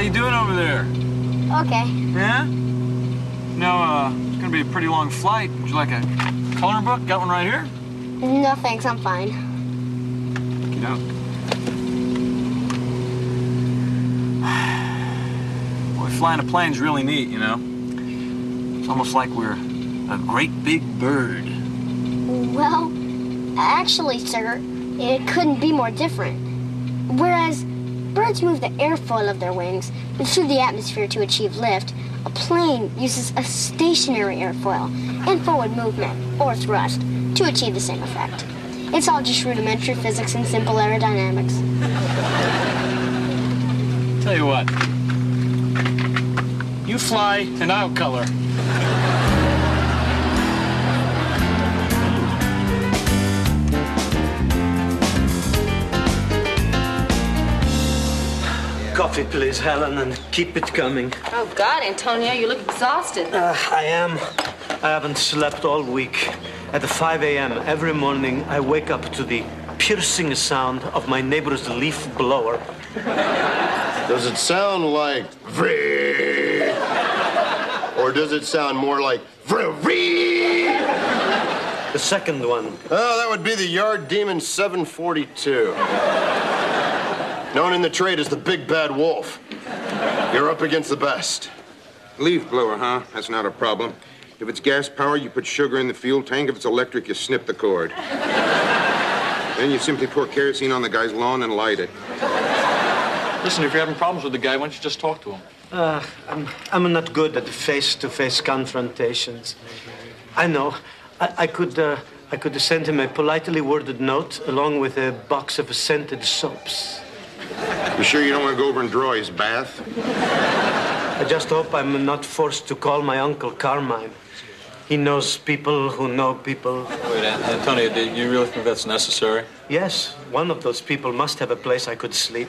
you doing over there? Okay. Yeah? No, it's gonna be a pretty long flight. Would you like a coloring book? Got one right here? No, thanks. I'm fine. You know. Boy, flying a plane's really neat, you know? It's almost like we're a great big bird. Well, actually, sir, it couldn't be more different. Whereas birds move the airfoil of their wings through the atmosphere to achieve lift, a plane uses a stationary airfoil and forward movement, or thrust, to achieve the same effect. It's all just rudimentary physics and simple aerodynamics. Tell you what. You fly and I'll color. Coffee, please, Helen, and keep it coming. Oh, God, Antonio, you look exhausted. I am. I haven't slept all week. At 5 a.m. every morning, I wake up to the piercing sound of my neighbor's leaf blower. Does it sound like vree? Or does it sound more like vree? The second one. Oh, that would be the Yard Demon 742. Known in the trade as the Big Bad Wolf. You're up against the best. Leaf blower, huh? That's not a problem. If it's gas power, you put sugar in the fuel tank. If it's electric, you snip the cord. Then you simply pour kerosene on the guy's lawn and light it. Listen, if you're having problems with the guy, why don't you just talk to him? I'm not good at face-to-face confrontations. I know. I could send him a politely worded note along with a box of scented soaps. You sure you don't want to go over and draw his bath? I just hope I'm not forced to call my Uncle Carmine. He knows people who know people. Wait, Antonio, do you really think that's necessary? Yes, one of those people must have a place I could sleep.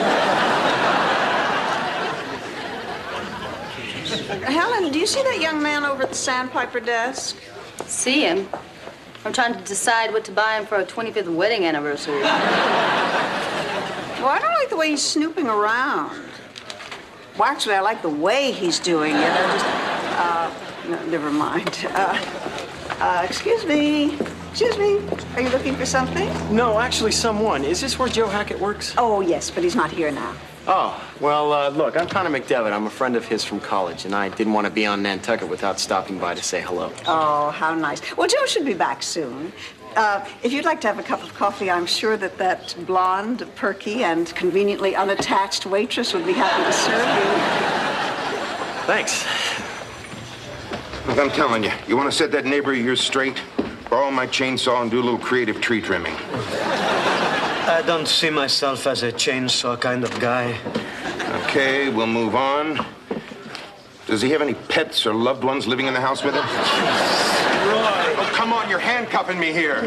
Helen, do you see that young man over at the Sandpiper desk? See him? I'm trying to decide what to buy him for our 25th wedding anniversary. Well, I don't like the way he's snooping around. Well, actually, I like the way he's doing it. No, never mind. Excuse me. Excuse me. Are you looking for something? No, actually, someone. Is this where Joe Hackett works? Oh, yes, but he's not here now. Oh, well, look, I'm Connor McDevitt. I'm a friend of his from college, and I didn't want to be on Nantucket without stopping by to say hello. Oh, how nice. Well, Joe should be back soon. If you'd like to have a cup of coffee, I'm sure that blonde, perky, and conveniently unattached waitress would be happy to serve you. Thanks. Look, I'm telling you, you want to set that neighbor of yours straight? Borrow my chainsaw and do a little creative tree trimming. I don't see myself as a chainsaw kind of guy. Okay, we'll move on. Does he have any pets or loved ones living in the house with him? Roy! Oh, come on, you're handcuffing me here.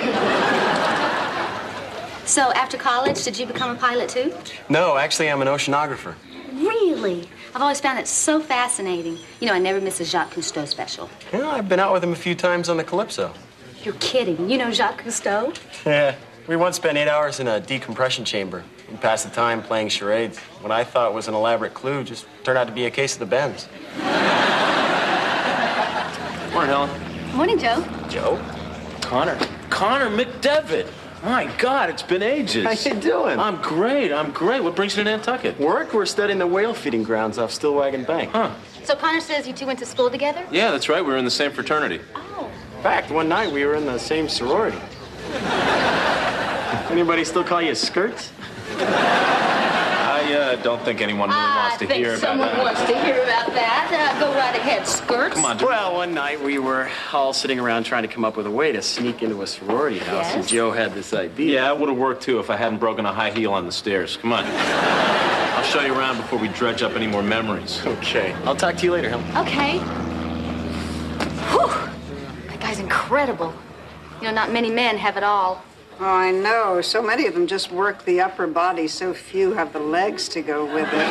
So, after college, did you become a pilot, too? No, actually, I'm an oceanographer. Really? I've always found it so fascinating. You know, I never miss a Jacques Cousteau special. Yeah, I've been out with him a few times on the Calypso. You're kidding. You know Jacques Cousteau? Yeah. We once spent 8 hours in a decompression chamber. We passed the time playing charades. What I thought was an elaborate clue just turned out to be a case of the bends. Morning, Helen. Morning, Joe. Joe? Connor McDevitt. My God, it's been ages. How you doing? I'm great. What brings you to Nantucket? Work? We're studying the whale feeding grounds off Stillwagon Bank. Huh. So Connor says you two went to school together? Yeah, that's right. We were in the same fraternity. Oh. In fact, one night we were in the same sorority. Anybody still call you skirts? I don't think anyone really wants to hear about that. I think someone wants to hear about that. Go right ahead, skirts. Come on, Joe. Well, one night we were all sitting around trying to come up with a way to sneak into a sorority house, Yes. and Joe had this idea. Yeah, it would have worked, too, if I hadn't broken a high heel on the stairs. Come on. I'll show you around before we dredge up any more memories. Okay. I'll talk to you later, Helen. Okay. Whew. That guy's incredible. You know, not many men have it all. Oh, I know. So many of them just work the upper body. So few have the legs to go with it.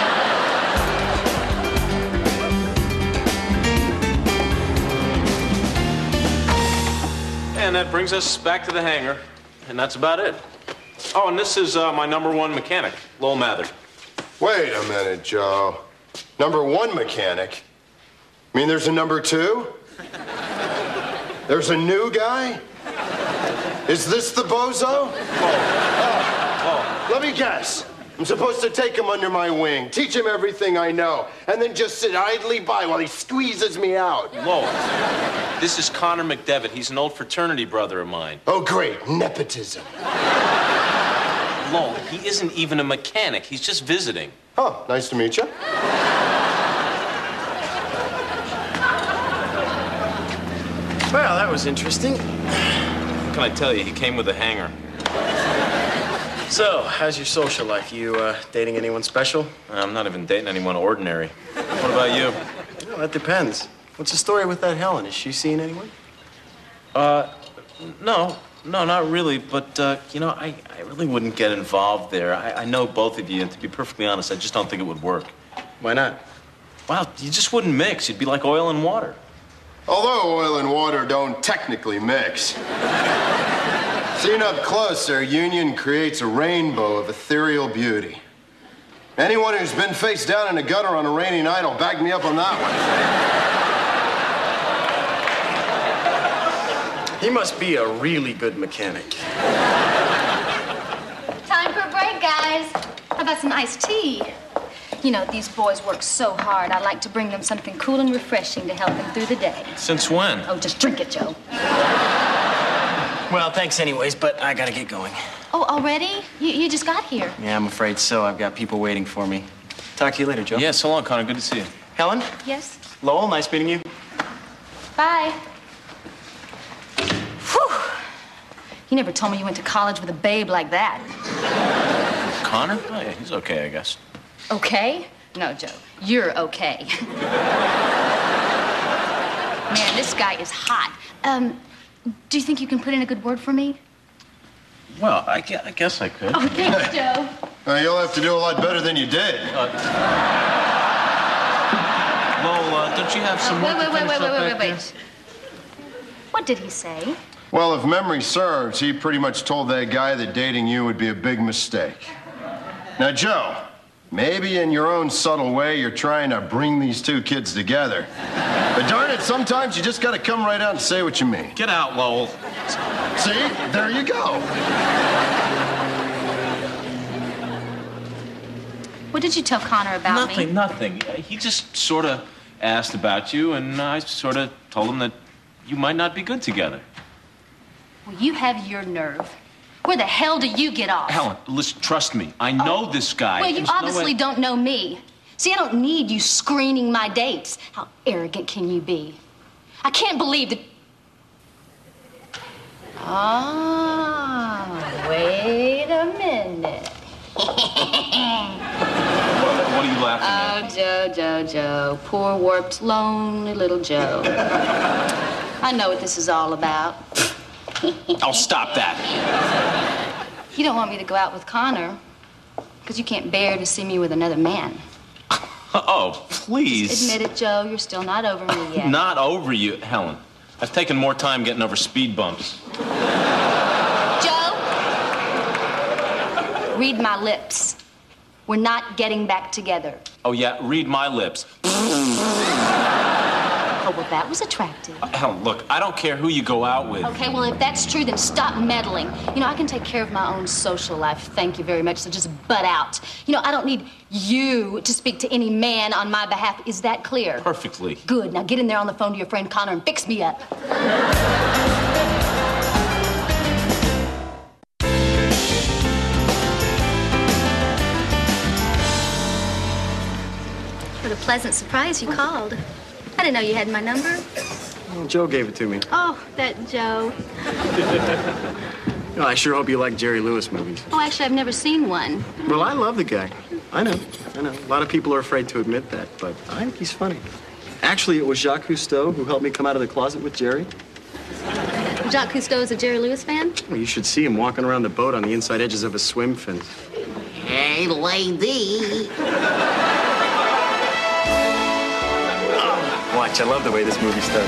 And that brings us back to the hangar, and that's about it. Oh, and this is my #1 mechanic, Lowell Mather. Wait a minute, Joe. Number 1 mechanic? I mean, there's a number 2? There's a new guy? Is this the bozo? Let me guess. I'm supposed to take him under my wing, teach him everything I know, and then just sit idly by while he squeezes me out. Lowell, this is Connor McDevitt. He's an old fraternity brother of mine. Oh, great. Nepotism. Lowell, he isn't even a mechanic. He's just visiting. Oh, nice to meet you. Well, that was interesting. What can I tell you? He came with a hanger. So, how's your social life? You dating anyone special? I'm not even dating anyone ordinary. What about you? Well, that depends. What's the story with that Helen? Is she seeing anyone? No, not really. But, you know, I really wouldn't get involved there. I know both of you, and to be perfectly honest, I just don't think it would work. Why not? Well, you just wouldn't mix. You'd be like oil and water. Although oil and water don't technically mix. Seen up close, their union creates a rainbow of ethereal beauty. Anyone who's been face down in a gutter on a rainy night will back me up on that one. He must be a really good mechanic. Time for a break, guys. How about some iced tea? You know, these boys work so hard. I like to bring them something cool and refreshing to help them through the day. Since when? Oh, just drink it, Joe. Well, thanks anyways, but I gotta get going. Oh, already? You just got here. Yeah, I'm afraid so. I've got people waiting for me. Talk to you later, Joe. Yeah, so long, Connor. Good to see you. Helen? Yes? Lowell, nice meeting you. Bye. Whew. You never told me you went to college with a babe like that. Connor? Oh, yeah, he's okay, I guess. Okay? No, Joe. You're okay. Man, this guy is hot. Do you think you can put in a good word for me? Well, I guess I could. Oh, thanks, Joe. You'll have to do a lot better than you did. Lowell, don't you have some more to finish up back there? Wait. What did he say? Well, if memory serves, he pretty much told that guy that dating you would be a big mistake. Now, Joe, maybe in your own subtle way, you're trying to bring these two kids together. But darn it, sometimes you just gotta come right out and say what you mean. Get out, Lowell. See? There you go. What did you tell Connor about me? Nothing. He just sort of asked about you, and I sort of told him that you might not be good together. Well, you have your nerve. Where the hell do you get off? Helen, listen, trust me. I know this guy. Well, you There's no obviously way- don't know me. See, I don't need you screening my dates. How arrogant can you be? I can't believe that... Ah, wait a minute. What are you laughing at? Oh, Joe. Poor, warped, lonely little Joe. I know what this is all about. I'll stop that. You don't want me to go out with Connor because you can't bear to see me with another man. Oh, please. Admit it, Joe. You're still not over me yet. Not over you, Helen. I've taken more time getting over speed bumps. Joe, read my lips. We're not getting back together. Oh, yeah, read my lips. Oh, well, that was attractive. Helen, look, I don't care who you go out with. Okay, well, if that's true, then stop meddling. You know, I can take care of my own social life. Thank you very much. So just butt out. You know, I don't need you to speak to any man on my behalf. Is that clear? Perfectly. Good. Now get in there on the phone to your friend Connor and fix me up. What a pleasant surprise you called. I didn't know you had my number. Well, Joe gave it to me. Oh, that Joe. You know, I sure hope you like Jerry Lewis movies. Oh, actually, I've never seen one. Well, I love the guy. I know. A lot of people are afraid to admit that, but I think he's funny. Actually, it was Jacques Cousteau who helped me come out of the closet with Jerry. Jacques Cousteau is a Jerry Lewis fan? Well, you should see him walking around the boat on the inside edges of his swim fins. Hey, lady. Watch, I love the way this movie starts.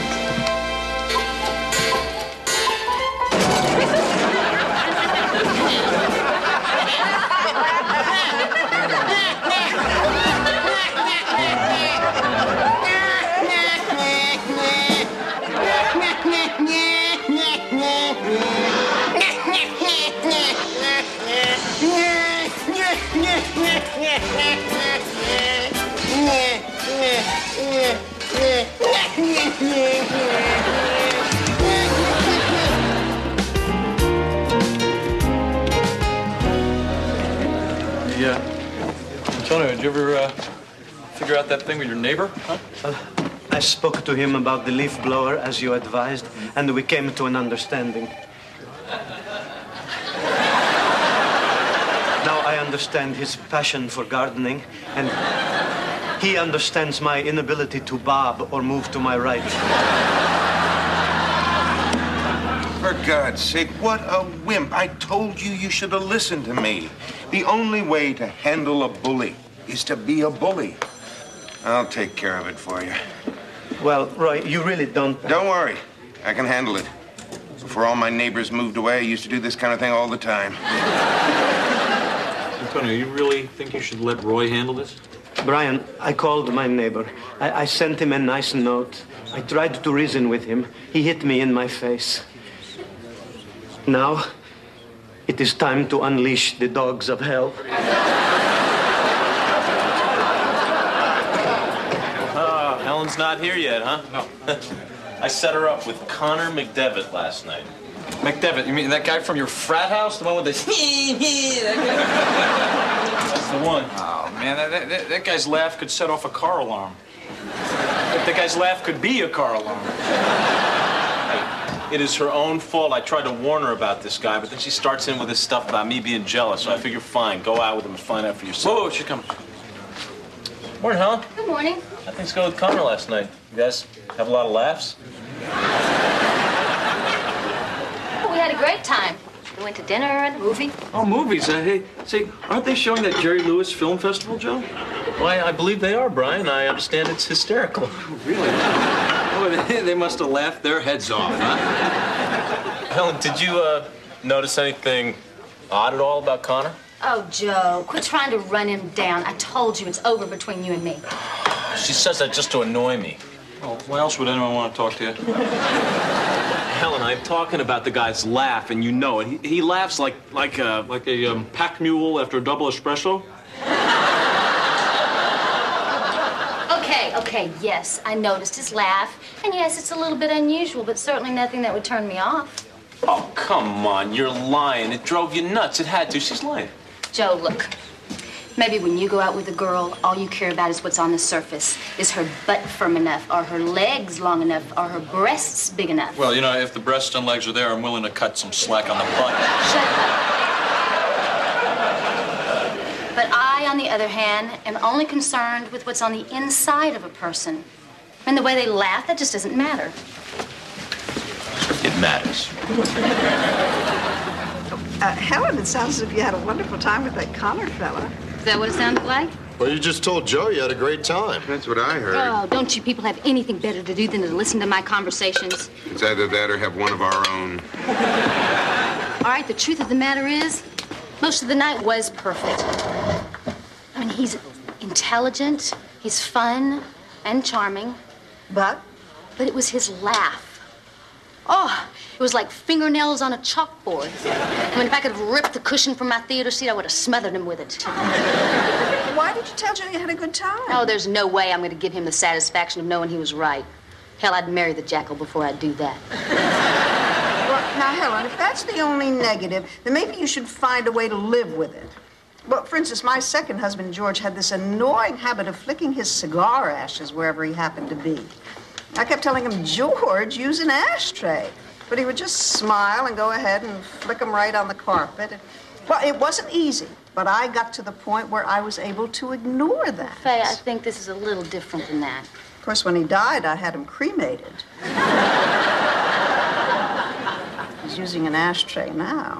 Antonio, did you ever figure out that thing with your neighbor? Huh? I spoke to him about the leaf blower, as you advised, and we came to an understanding. Now I understand his passion for gardening, and he understands my inability to bob or move to my right. For God's sake, what a wimp. I told you you should have listened to me. The only way to handle a bully is to be a bully. I'll take care of it for you. Well, Roy, you really don't... Don't worry. I can handle it. Before all my neighbors moved away, I used to do this kind of thing all the time. Antonio, you really think you should let Roy handle this? Brian, I called my neighbor. I sent him a nice note. I tried to reason with him. He hit me in my face. Now, it is time to unleash the dogs of hell. Helen's not here yet, huh? No. I set her up with Connor McDevitt last night. McDevitt, you mean that guy from your frat house? The one with the... That's the one. Oh, man, that guy's laugh could set off a car alarm. That guy's laugh could be a car alarm. It is her own fault. I tried to warn her about this guy, but then she starts in with this stuff about me being jealous, so I figure, fine, go out with him and find out for yourself. Whoa, she comes. Morning, Helen. Good morning. How things go with Connor last night? You guys have a lot of laughs? Oh, we had a great time. We went to dinner and a movie. Oh, movies. Hey, say, aren't they showing that Jerry Lewis Film Festival, Joe? Why, I believe they are, Brian. I understand it's hysterical. Really? Oh, they must have laughed their heads off, huh? Helen, did you notice anything odd at all about Connor? Oh, Joe, quit trying to run him down. I told you it's over between you and me. She says that just to annoy me. Well, why else would anyone want to talk to you? Helen, I'm talking about the guy's laugh, and you know it. He laughs like a Pack mule after a double espresso? Okay, yes, I noticed his laugh. And yes, it's a little bit unusual, but certainly nothing that would turn me off. Oh, come on, you're lying. It drove you nuts. It had to. She's lying. Joe, look. Maybe when you go out with a girl, all you care about is what's on the surface. Is her butt firm enough? Are her legs long enough? Are her breasts big enough? Well, you know, if the breasts and legs are there, I'm willing to cut some slack on the butt. Shut up. But I, on the other hand, am only concerned with what's on the inside of a person. And the way they laugh, that just doesn't matter. It matters. Helen, it sounds as if you had a wonderful time with that Connor fella. Is that what it sounded like? Well, you just told Joe you had a great time. That's what I heard. Oh, don't you people have anything better to do than to listen to my conversations? It's either that or have one of our own. All right, the truth of the matter is, most of the night was perfect. I mean, he's intelligent, he's fun and charming. But? But it was his laugh. Oh, it was like fingernails on a chalkboard. I mean, if I could have ripped the cushion from my theater seat, I would have smothered him with it. Why did you tell Joe you had a good time? Oh, there's no way I'm going to give him the satisfaction of knowing he was right. Hell, I'd marry the jackal before I'd do that. Well, now, Helen, if that's the only negative, then maybe you should find a way to live with it. Well, for instance, my second husband, George, had this annoying habit of flicking his cigar ashes wherever he happened to be. I kept telling him, George, use an ashtray. But he would just smile and go ahead and flick them right on the carpet. Well, it wasn't easy, but I got to the point where I was able to ignore that. Faye, I think this is a little different than that. Of course, when he died, I had him cremated. He's using an ashtray now.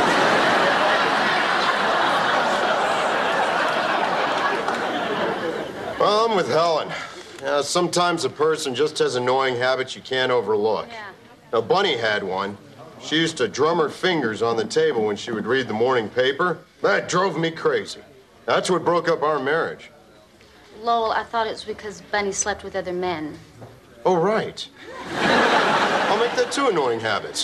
Well, I'm with Helen. Sometimes a person just has annoying habits you can't overlook. Yeah. Now, Bunny had one. She used to drum her fingers on the table when she would read the morning paper. That drove me crazy. That's what broke up our marriage. Lowell, I thought it was because Bunny slept with other men. Oh, right. How make that two annoying habits.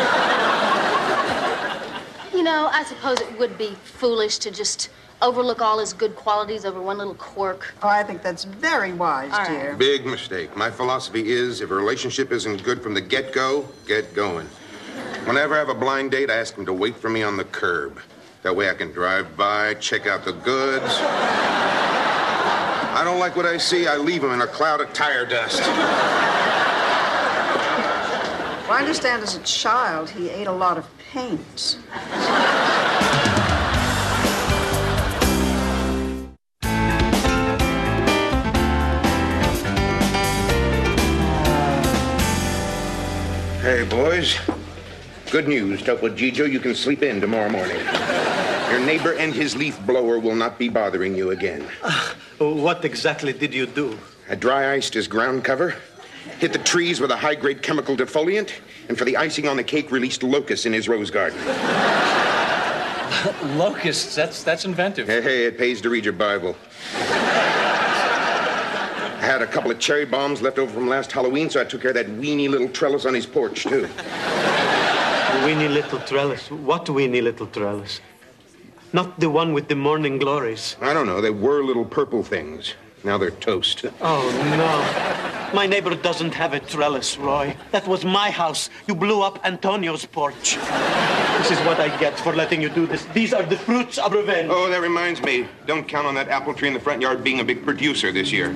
You know, I suppose it would be foolish to just overlook all his good qualities over one little quirk. Oh, I think that's very wise, dear. Big mistake. My philosophy is if a relationship isn't good from the get-go, get going. Whenever I have a blind date, I ask him to wait for me on the curb. That way I can drive by, check out the goods. I don't like what I see, I leave him in a cloud of tire dust. Well, I understand as a child he ate a lot of paint. Hey, boys. Good news. Topo Gigio, you can sleep in tomorrow morning. Your neighbor and his leaf blower will not be bothering you again. What exactly did you do? I dry iced his ground cover, hit the trees with a high-grade chemical defoliant, and for the icing on the cake, released locusts in his rose garden. Locusts, that's inventive. Hey, it pays to read your Bible. I had a couple of cherry bombs left over from last Halloween, so I took care of that weeny little trellis on his porch, too. Weeny little trellis. What weeny little trellis? Not the one with the morning glories. I don't know. They were little purple things. Now they're toast. Oh, no. My neighbor doesn't have a trellis, Roy. That was my house. You blew up Antonio's porch. This is what I get for letting you do this. These are the fruits of revenge. Oh, that reminds me. Don't count on that apple tree in the front yard being a big producer this year.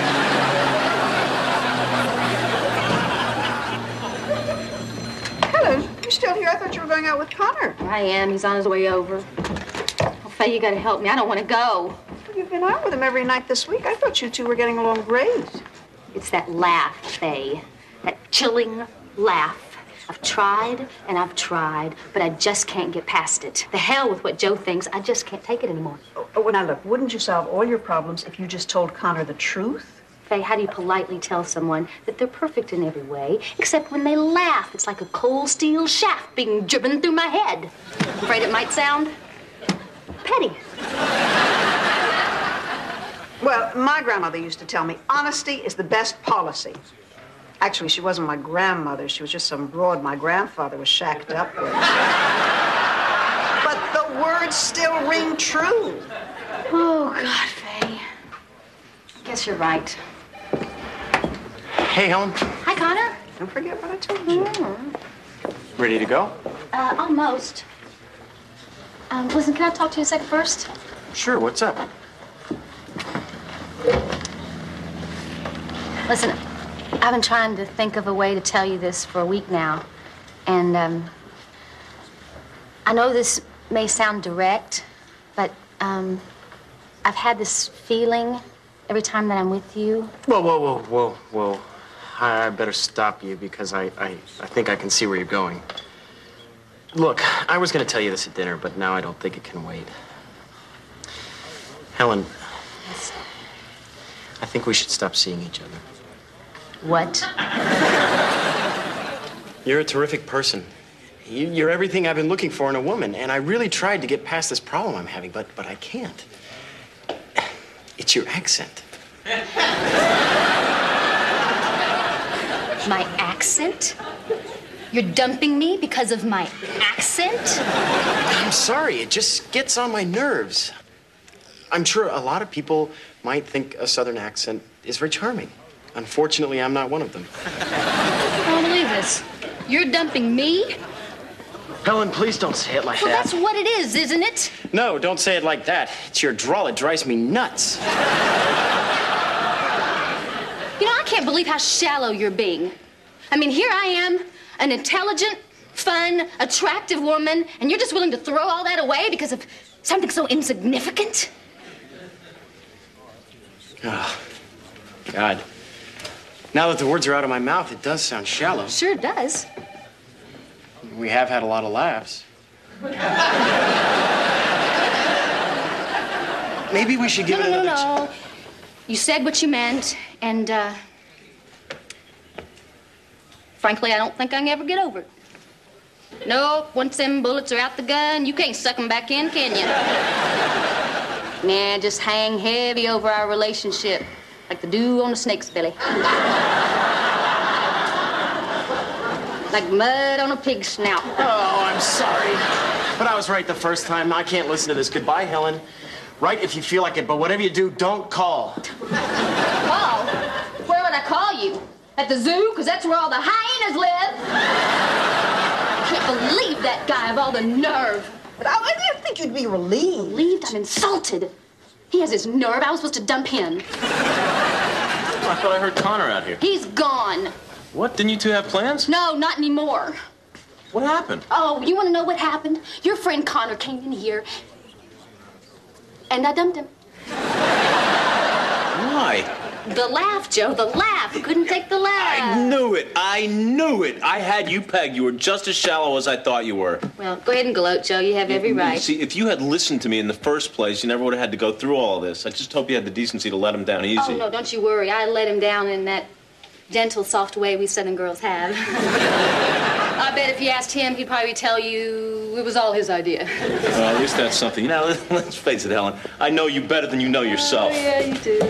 Helen, you're still here? I thought you were going out with Connor. I am. He's on his way over. Oh, Faye, you gotta help me. I don't want to go. You've been out with him every night this week. I thought you two were getting along great. It's that laugh, Faye. That chilling laugh. I've tried and I've tried, but I just can't get past it. The hell with what Joe thinks. I just can't take it anymore. Oh, now look, wouldn't you solve all your problems if you just told Connor the truth? Faye, how do you politely tell someone that they're perfect in every way, except when they laugh? It's like a cold steel shaft being driven through my head. Afraid it might sound petty. Well, my grandmother used to tell me, honesty is the best policy. Actually, she wasn't my grandmother. She was just some broad my grandfather was shacked up with. But the words still ring true. Oh, God, Faye. Guess you're right. Hey, Helen. Hi, Connor. Don't forget what I told you. Ready to go? Almost. Listen, can I talk to you a second first? Sure, what's up? Listen, I've been trying to think of a way to tell you this for a week now. And, I know this may sound direct, but, I've had this feeling every time that I'm with you. Whoa. I better stop you because I think I can see where you're going. Look, I was going to tell you this at dinner, but now I don't think it can wait. Helen, I think we should stop seeing each other. What? You're a terrific person. You're everything I've been looking for in a woman, and I really tried to get past this problem I'm having, but I can't. It's your accent. My accent? You're dumping me because of my accent? I'm sorry, it just gets on my nerves. I'm sure a lot of people might think a Southern accent is very charming. Unfortunately, I'm not one of them. I don't believe this. You're dumping me? Helen, please don't say it like Well, that. that's what it is, isn't it? No, don't say it like that. It's your drawl. It drives me nuts. You know, I can't believe how shallow you're being. I mean, here I am, an intelligent, fun, attractive woman, and you're just willing to throw all that away because of something so insignificant? Oh, God. Now that the words are out of my mouth, it does sound shallow. Sure it does. We have had a lot of laughs. Maybe we should give it another... No. You said what you meant, and, frankly, I don't think I can ever get over it. Nope, once them bullets are out the gun, you can't suck them back in, can you? Nah, just hang heavy over our relationship, like the dew on a snake's belly. Like mud on a pig's snout. Oh, I'm sorry. But I was right the first time. I can't listen to this. Goodbye, Helen. Write if you feel like it, but whatever you do, don't call. Call? Where would I call you? At the zoo? Because that's where all the hyenas live. I can't believe that guy of all the nerve. But I didn't think you'd be relieved. Relieved? I'm insulted. He has his nerve. I was supposed to dump him. I thought I heard Connor out here. He's gone. What? Didn't you two have plans? No, not anymore. What happened? Oh, you want to know what happened? Your friend Connor came in here, and I dumped him. Why? The laugh, Joe, the laugh. Couldn't take the laugh. I knew it. I knew it. I had you pegged. You were just as shallow as I thought you were. Well, go ahead and gloat, Joe. You have every right. See, if you had listened to me in the first place, you never would have had to go through all this. I just hope you had the decency to let him down easy. Oh, no, don't you worry. I let him down in that gentle, soft way we Southern girls have. I bet if you asked him, he'd probably tell you it was all his idea. Well, at least that's something. Now, let's face it, Helen. I know you better than you know yourself. Oh, yeah, you do.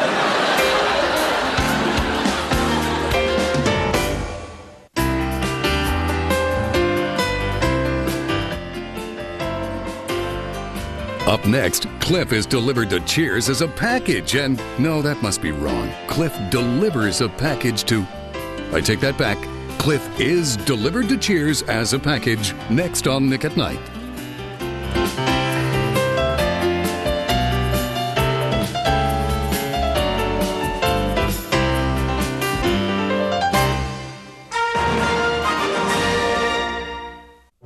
Up next, Cliff is delivered to Cheers as a package, and no, that must be wrong. Cliff delivers a package to... I take that back. Cliff is delivered to Cheers as a package next on Nick at Night.